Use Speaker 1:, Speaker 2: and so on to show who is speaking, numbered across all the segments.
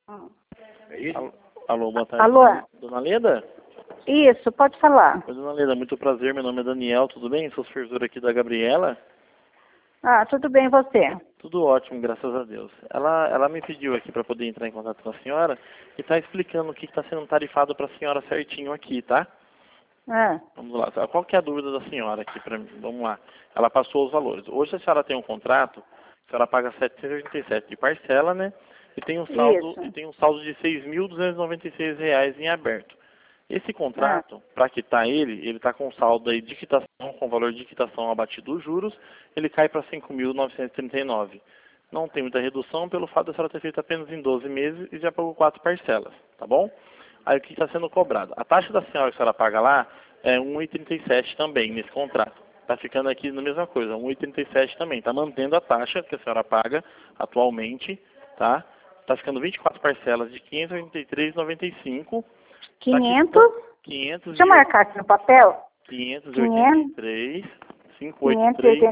Speaker 1: Alô, boa tarde.
Speaker 2: Alô?
Speaker 1: Dona Leda?
Speaker 2: Isso, pode falar.
Speaker 1: Oi, Dona Leda, muito prazer. Meu nome é Daniel, tudo bem? Sou supervisor aqui da Gabriela.
Speaker 2: Ah, tudo bem, você?
Speaker 1: Tudo ótimo, graças a Deus. Ela me pediu aqui para poder entrar em contato com a senhora e está explicando o que está sendo tarifado para a senhora certinho aqui, tá?
Speaker 2: Ah,
Speaker 1: Vamos lá. Qual que é a dúvida da senhora aqui para mim? Vamos lá. Ela passou os valores. Hoje a senhora tem um contrato, a senhora paga 787 de parcela, né? E tem um saldo,
Speaker 2: isso.
Speaker 1: de R$ 6.296 em aberto. Esse
Speaker 2: Ah,
Speaker 1: contrato, para quitar ele está com saldo aí de quitação, com valor de quitação abatido os juros, ele cai para 5.939. Não tem muita redução pelo fato de a senhora ter feito apenas em 12 meses e já pagou 4 parcelas, tá bom? Aí o que está sendo cobrado? A taxa da senhora que a senhora paga lá é 1,37 também nesse contrato. Está ficando aqui na mesma coisa, 1,37 também. Está mantendo a taxa que a senhora paga atualmente, tá? Está ficando 24 parcelas de R$ 583,95.
Speaker 2: 500?
Speaker 1: 500
Speaker 2: Deixa eu marcar aqui no papel.
Speaker 1: 583, 583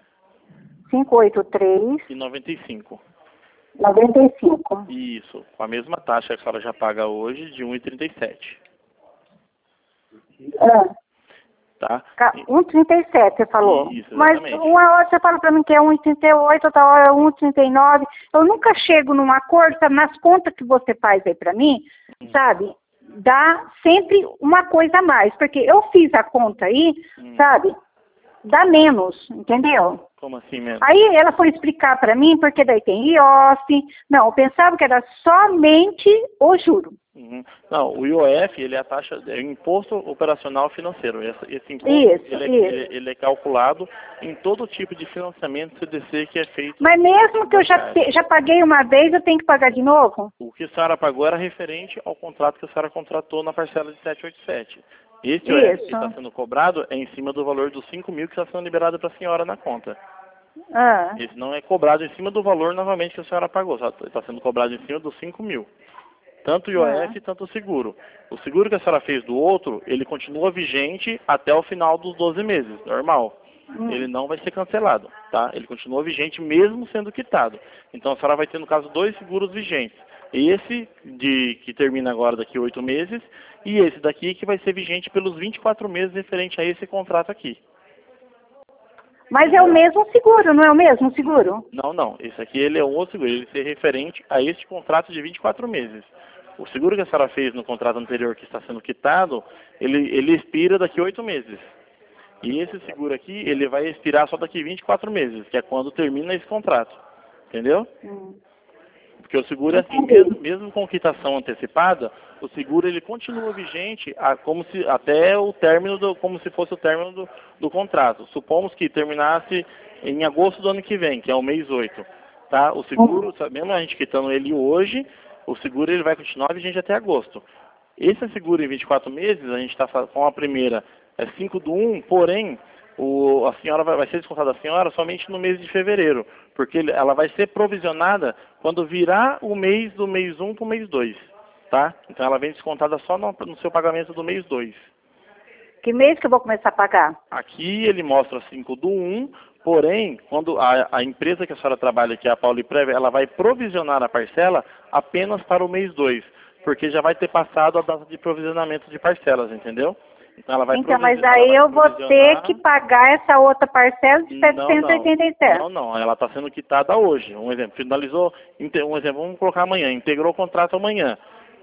Speaker 2: 583,
Speaker 1: e 95.
Speaker 2: 95.
Speaker 1: Isso, com a mesma taxa que a senhora já paga hoje de 1,37,
Speaker 2: Ah,
Speaker 1: tá?
Speaker 2: 1,37 você falou.
Speaker 1: Isso,
Speaker 2: Mas
Speaker 1: exatamente.
Speaker 2: uma hora você fala pra mim que é 1,38, outra hora é 1,39. Eu nunca chego num acordo, sabe? Nas contas que você faz aí pra mim, sabe? Dá sempre uma coisa a mais. Porque eu fiz a conta aí, sabe? Dá menos, entendeu?
Speaker 1: Como assim mesmo?
Speaker 2: Aí ela foi explicar para mim, porque daí tem IOF. Não, eu pensava que era somente o juro.
Speaker 1: Uhum. Não, o IOF, ele é a taxa, é o Imposto Operacional Financeiro. Esse imposto,
Speaker 2: Isso, isso.
Speaker 1: ele é calculado em todo tipo de financiamento CDC que é feito.
Speaker 2: Mas mesmo que eu já paguei uma vez, eu tenho que pagar de novo?
Speaker 1: O que a senhora pagou era referente ao contrato que a senhora contratou na parcela de 787. Esse IOF que está sendo cobrado é em cima do valor dos 5 mil que está sendo liberado para a senhora na conta.
Speaker 2: Ah,
Speaker 1: Esse não é cobrado em cima do valor novamente que a senhora pagou, está sendo cobrado em cima dos 5 mil. Tanto o IOF, tanto o seguro. O seguro que a senhora fez do outro, ele continua vigente até o final dos 12 meses, normal. Ele não vai ser cancelado, tá? Ele continua vigente mesmo sendo quitado. Então a senhora vai ter, no caso, 2 seguros vigentes. Esse que termina agora daqui a 8 meses e esse daqui que vai ser vigente pelos 24 meses referente a esse contrato aqui.
Speaker 2: mas é o mesmo seguro, não é o mesmo seguro?
Speaker 1: Não. Esse aqui ele é um outro seguro. Ele ser referente a este contrato de 24 meses. O seguro que a senhora fez no contrato anterior que está sendo quitado, ele expira daqui a 8 meses. E esse seguro aqui, ele vai expirar só daqui a 24 meses, que é quando termina esse contrato. Entendeu? Porque o seguro é assim, mesmo com quitação antecipada, o seguro ele continua vigente até o término como se fosse o término do contrato. Supomos que terminasse em agosto do ano que vem, que é o mês 8. Tá? O seguro, mesmo a gente quitando ele hoje, o seguro ele vai continuar vigente até agosto. Esse seguro em 24 meses, a gente está com a primeira, é 5/1, porém, a senhora vai ser descontada a senhora somente no mês de fevereiro, porque ela vai ser provisionada quando virar o mês do mês 1 para o mês 2, tá? Então ela vem descontada só no seu pagamento do mês 2.
Speaker 2: Que mês que eu vou começar a pagar?
Speaker 1: Aqui ele mostra 5/1, porém, quando a empresa que a senhora trabalha, que é a Pauliprev, ela vai provisionar a parcela apenas para o mês 2, porque já vai ter passado a data de provisionamento de parcelas, entendeu? Então, ela vai
Speaker 2: Mas aí eu vou ter que pagar essa outra parcela de 787.
Speaker 1: Não, ela está sendo quitada hoje. Um exemplo, finalizou, um exemplo, vamos colocar amanhã, integrou o contrato amanhã.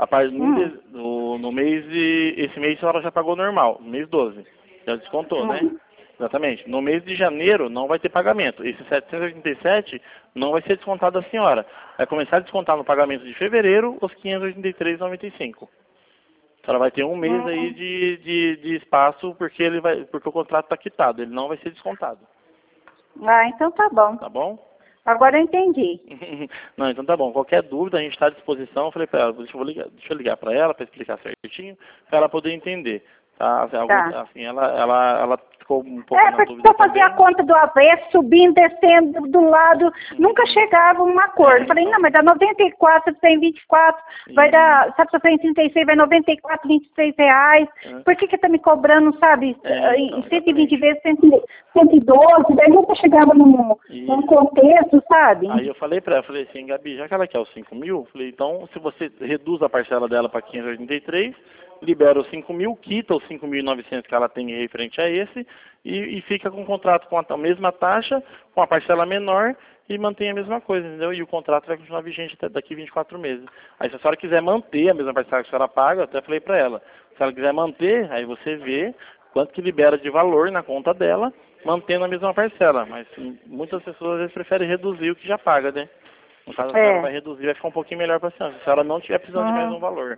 Speaker 1: No mês esse mês a senhora já pagou normal, no mês 12. Já descontou, né? Exatamente. No mês de janeiro não vai ter pagamento. Esse 787 não vai ser descontado da senhora. Vai começar a descontar no pagamento de fevereiro os 583,95. A senhora vai ter um mês aí de espaço porque o contrato está quitado, ele não vai ser descontado.
Speaker 2: Ah, então tá bom.
Speaker 1: Tá bom?
Speaker 2: Agora eu entendi.
Speaker 1: Não, então tá bom. Qualquer dúvida, a gente está à disposição. Eu falei para ela, deixa eu ligar para ela para explicar certinho, para ela poder entender. Tá?
Speaker 2: Tá.
Speaker 1: Assim, ela ficou um pouco na
Speaker 2: porque
Speaker 1: dúvida
Speaker 2: eu fazia a
Speaker 1: também.
Speaker 2: conta do avesso, subindo, descendo do lado, nunca chegava um acordo. Falei, não, mas dá 94, tem 24, vai dar, sabe, se eu tenho 36, vai 94, 26 reais. Por que tá me cobrando, sabe, em 120 vezes, 112, daí nunca chegava num contexto, sabe?
Speaker 1: Aí eu falei pra ela, falei assim, Gabi, já que ela quer os 5 mil, falei, então se você reduz a parcela dela para 583, libera os 5 mil, quita os 5.900 que ela tem referente a esse e fica com o contrato com a mesma taxa, com a parcela menor e mantém a mesma coisa, entendeu? E o contrato vai continuar vigente até daqui 24 meses. Aí se a senhora quiser manter a mesma parcela que a senhora paga, eu até falei pra ela, se ela quiser manter, aí você vê quanto que libera de valor na conta dela, mantendo a mesma parcela. Mas muitas pessoas às vezes preferem reduzir o que já paga, né? No caso, a senhora vai reduzir, vai ficar um pouquinho melhor para a senhora. Se a senhora não estiver precisando de mais um valor.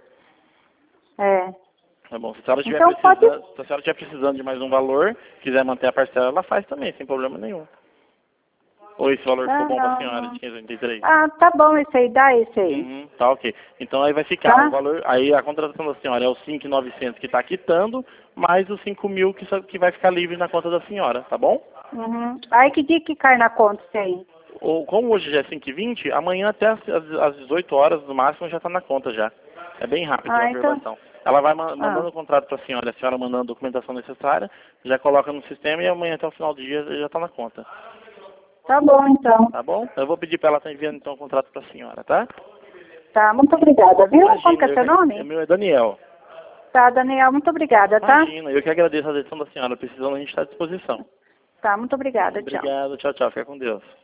Speaker 1: Tá bom. Se a senhora estiver
Speaker 2: Então,
Speaker 1: precisando, se a senhora estiver precisando de mais um valor, quiser manter a parcela, ela faz também, sem problema nenhum. Ou esse valor ficou bom para a senhora, de 583?
Speaker 2: Tá bom, esse aí, dá esse aí.
Speaker 1: Tá, ok. Então aí vai ficar o valor, aí a contratação da senhora é os 5.900 que está quitando, mais os 5 mil que vai ficar livre na conta da senhora, tá bom?
Speaker 2: Aí que dia que cai na conta isso aí?
Speaker 1: Ou, como hoje já é 5h20, amanhã até às 18 horas no máximo já está na conta já. É bem rápido a aprovação. Ela vai mandando o contrato para a senhora mandando a documentação necessária, já coloca no sistema e amanhã até o final do dia já está na conta.
Speaker 2: Tá bom, então.
Speaker 1: Tá bom? Eu vou pedir para ela estar enviando então o contrato para a senhora, tá?
Speaker 2: Tá, muito obrigada, viu?
Speaker 1: Imagina,
Speaker 2: Qual que é seu nome?
Speaker 1: O meu é Daniel.
Speaker 2: Tá, Daniel, muito obrigada, tá?
Speaker 1: Imagina, eu que agradeço a atenção da senhora. Precisando, a gente está à disposição.
Speaker 2: Tá, muito obrigada, tchau.
Speaker 1: Obrigado, tchau, tchau. Fica com Deus.